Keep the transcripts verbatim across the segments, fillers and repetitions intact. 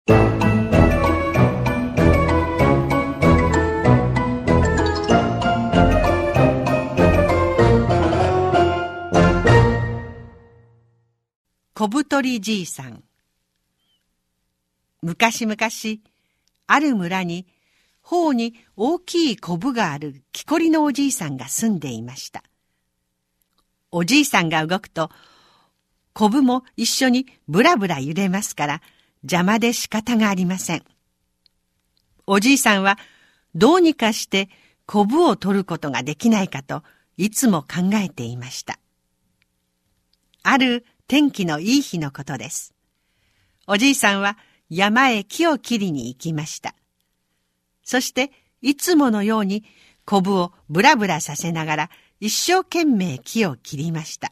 小太りじいさん。昔々、ある村に、頬に大きいコブがある木こりのおじいさんが住んでいました。おじいさんが動くと、コブも一緒にブラブラ揺れますから、邪魔で仕方がありません。おじいさんは、どうにかしてコブを取ることができないかといつも考えていました。ある天気のいい日のことです。おじいさんは山へ木を切りに行きました。そしていつものようにコブをブラブラさせながら一生懸命木を切りました。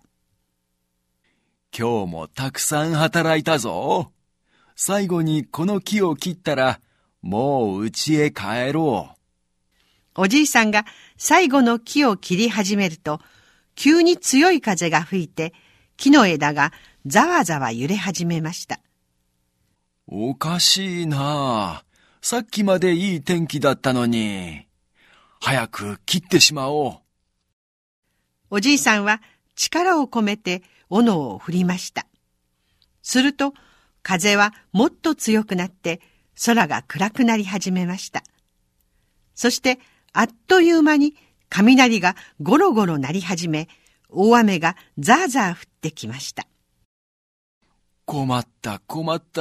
今日もたくさん働いたぞ。最後にこの木を切ったらもう家へ帰ろう。 おじいさんが最後の木を切り始めると、急に強い風が吹いて木の枝がざわざわ揺れ始めました。 おかしいなあ。さっきまでいい天気だったのに。早く切ってしまおう。 おじいさんは力を込めて斧を振りました。すると風はもっと強くなって空が暗くなり始めました。そしてあっという間に雷がゴロゴロ鳴り始め、大雨がザーザー降ってきました。 困った困った。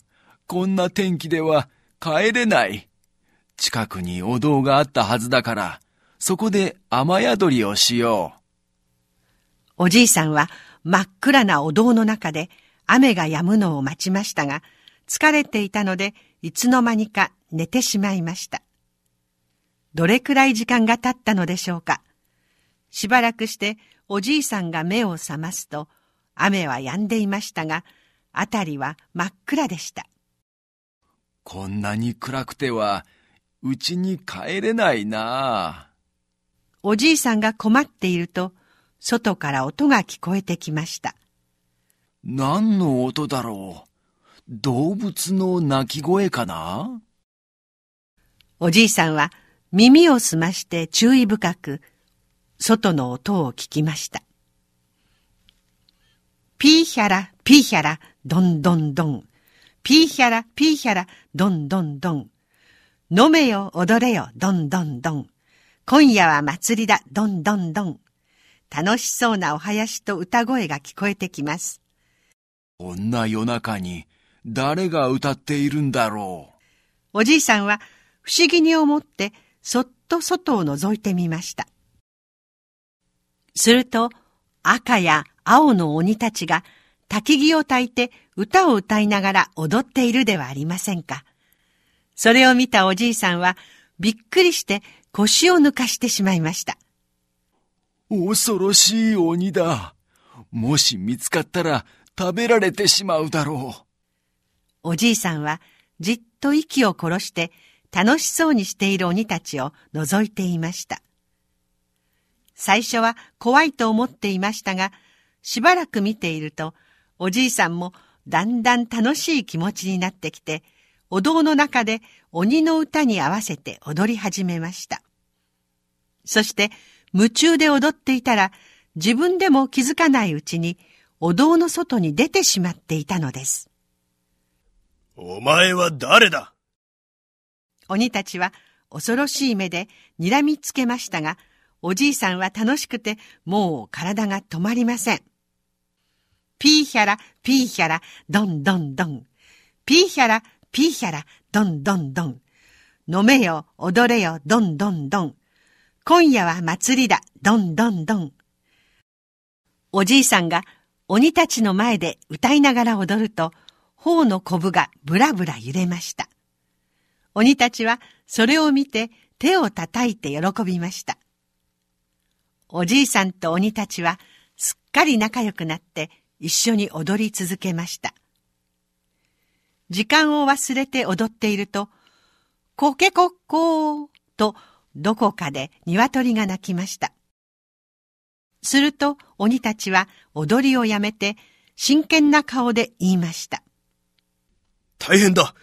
こんな天気では帰れない。近くにお堂があったはずだから、そこで雨宿りをしよう。 おじいさんは真っ暗なお堂の中で雨が止むのを待ちましたが、疲れていたのでいつの間にか寝てしまいました。どれくらい時間が経ったのでしょうか。しばらくしておじいさんが目を覚ますと、雨は止んでいましたが、あたりは真っ暗でした。 こんなに暗くては、うちに帰れないなあ。 おじいさんが困っていると、外から音が聞こえてきました。 何の音だろう。動物の鳴き声かな？ おじいさんは耳を澄まして注意深く、外の音を聞きました。ピーヒャラ、ピーヒャラ、ドンドンドン。ピーヒャラ、ピーヒャラ、ドンドンドン。飲めよ、踊れよ、ドンドンドン。今夜は祭りだ、ドンドンドン。楽しそうなお囃子と歌声が聞こえてきます。 こんな夜中に誰が歌っているんだろう。おじいさんは不思議に思ってそっと外を覗いてみました。すると赤や青の鬼たちが焚き木を焚いて歌を歌いながら踊っているではありませんか。それを見たおじいさんはびっくりして腰を抜かしてしまいました。 恐ろしい鬼だ。もし見つかったら食べられてしまうだろう。 おじいさんはじっと息を殺して楽しそうにしている鬼たちを覗いていました。最初は怖いと思っていましたが、しばらく見ていると、おじいさんもだんだん楽しい気持ちになってきて、お堂の中で鬼の歌に合わせて踊り始めました。そして夢中で踊っていたら、自分でも気づかないうちにお堂の外に出てしまっていたのです。 お前は誰だ？ 鬼たちは恐ろしい目で睨みつけましたが、おじいさんは楽しくてもう体が止まりません。ピーヒャラ、ピーヒャラ、ドンドンドン。ピーヒャラ、ピーヒャラ、ドンドンドン。飲めよ、踊れよ、ドンドンドン。今夜は祭りだ、ドンドンドン。おじいさんが鬼たちの前で歌いながら踊ると、頬のコブがブラブラ揺れました。鬼たちはそれを見て手を叩いて喜びました。おじいさんと鬼たちはすっかり仲良くなって一緒に踊り続けました。時間を忘れて踊っていると、コケコッコーとどこかで鶏が鳴きました。すると鬼たちは踊りをやめて真剣な顔で言いました。 大変だ。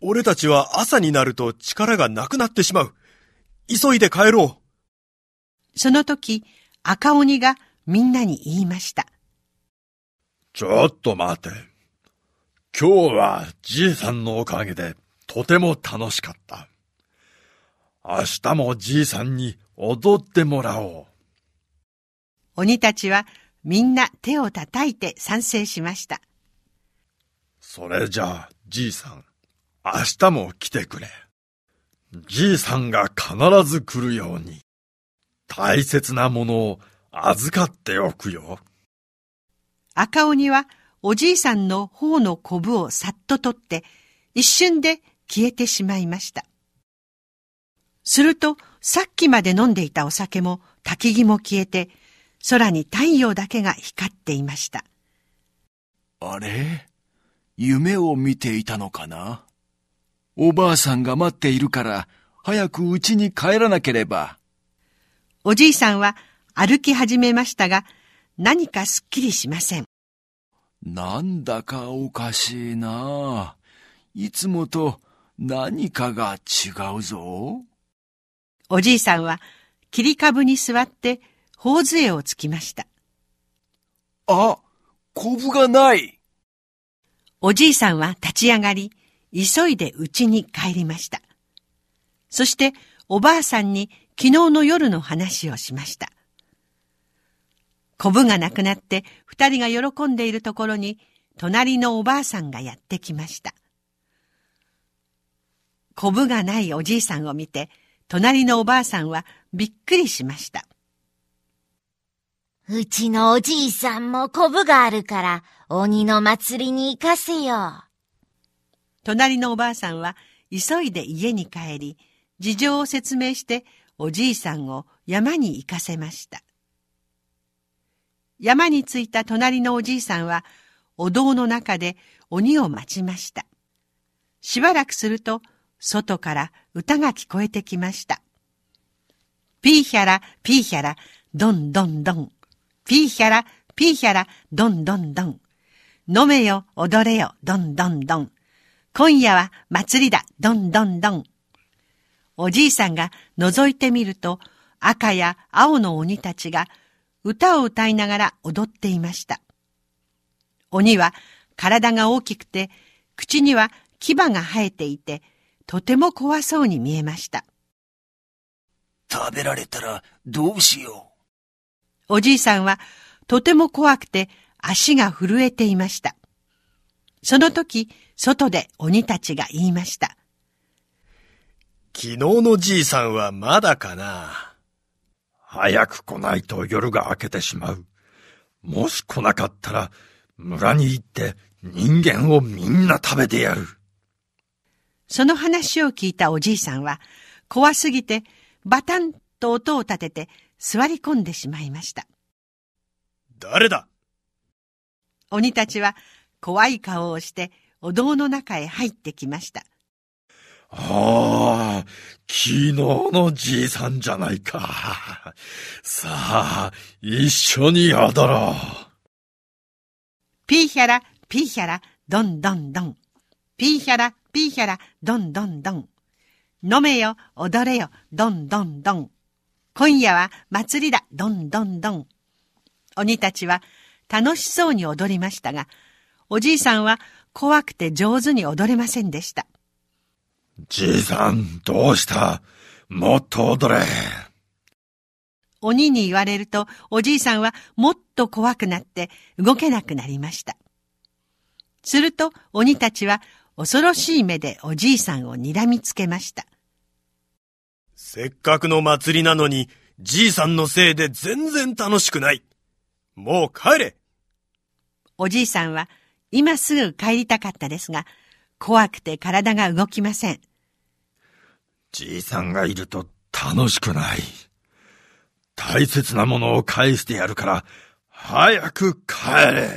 俺たちは朝になると力がなくなってしまう。急いで帰ろう。その時、赤鬼がみんなに言いました。 ちょっと待て。今日はじいさんのおかげでとても楽しかった。明日もじいさんに踊ってもらおう。 鬼たちはみんな手を叩いて賛成しました。 それじゃあじいさん、明日も来てくれ。じいさんが必ず来るように、大切なものを預かっておくよ。 赤鬼はおじいさんの頬のこぶをさっと取って一瞬で消えてしまいました。するとさっきまで飲んでいたお酒も焚き木も消えて、空に太陽だけが光っていました。 あれ？夢を見ていたのかな？おばあさんが待っているから早く家に帰らなければ。 おじいさんは歩き始めましたが、何かすっきりしません。 なんだかおかしいな。いつもと何かが違うぞ。 おじいさんは切り株に座って頬杖をつきました。 あ、こぶがない。 おじいさんは立ち上がり、急いで家に帰りました。そしておばあさんに昨日の夜の話をしました。こぶがなくなって二人が喜んでいるところに、隣のおばあさんがやってきました。こぶがないおじいさんを見て、隣のおばあさんはびっくりしました。 うちのおじいさんもこぶがあるから、鬼の祭りに行かせよう。 隣のおばあさんは急いで家に帰り、事情を説明しておじいさんを山に行かせました。山に着いた隣のおじいさんはお堂の中で鬼を待ちました。しばらくすると外から歌が聞こえてきました。ピーヒャラピーヒャラドンドンドン、ピーヒャラピーヒャラドンドンドン、飲めよ踊れよドンドンドン、今夜は祭りだドンドンドン。おじいさんが覗いてみると、赤や青の鬼たちが歌を歌いながら踊っていました。鬼は体が大きくて、口には牙が生えていて、とても怖そうに見えました。 食べられたらどうしよう。おじいさんはとても怖くて足が震えていました。その時、外で鬼たちが言いました。 昨日のじいさんはまだかな。 早く来ないと夜が明けてしまう。もし来なかったら、村に行って人間をみんな食べてやる。 その話を聞いたおじいさんは、怖すぎてバタンと音を立てて座り込んでしまいました。 誰だ？ 鬼たちは怖い顔をしてお堂の中へ入ってきました。 ああ、昨日のじいさんじゃないか。さあ、一緒に踊ろう。 ピーヒャラ、ピーヒャラ、ドンドンドン。ピーヒャラ、ピーヒャラ、ドンドンドン。飲めよ、踊れよ、ドンドンドン。今夜は祭りだ、ドンドンドン。鬼たちは楽しそうに踊りましたが、おじいさんは怖くて上手に踊れませんでした。 じいさん、どうした？もっと踊れ。 鬼に言われると、おじいさんはもっと怖くなって動けなくなりました。すると鬼たちは恐ろしい目でおじいさんを睨みつけました。 せっかくの祭りなのに、じいさんのせいで全然楽しくない。もう帰れ。 おじいさんは今すぐ帰りたかったですが、怖くて体が動きません。 じいさんがいると楽しくない。大切なものを返してやるから、早く帰れ。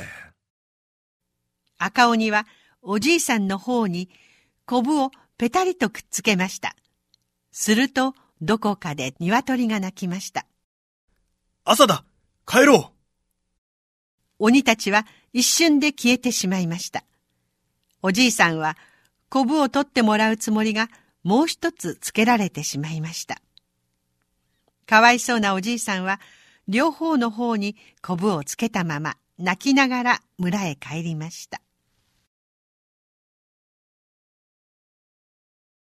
赤鬼はおじいさんの方にコブをペタリとくっつけました。するとどこかで鶏が鳴きました。 朝だ、帰ろう。 鬼たちは一瞬で消えてしまいました。おじいさんはコブを取ってもらうつもりがもう一つつけられてしまいました。かわいそうなおじいさんは両方の方にコブをつけたまま泣きながら村へ帰りました。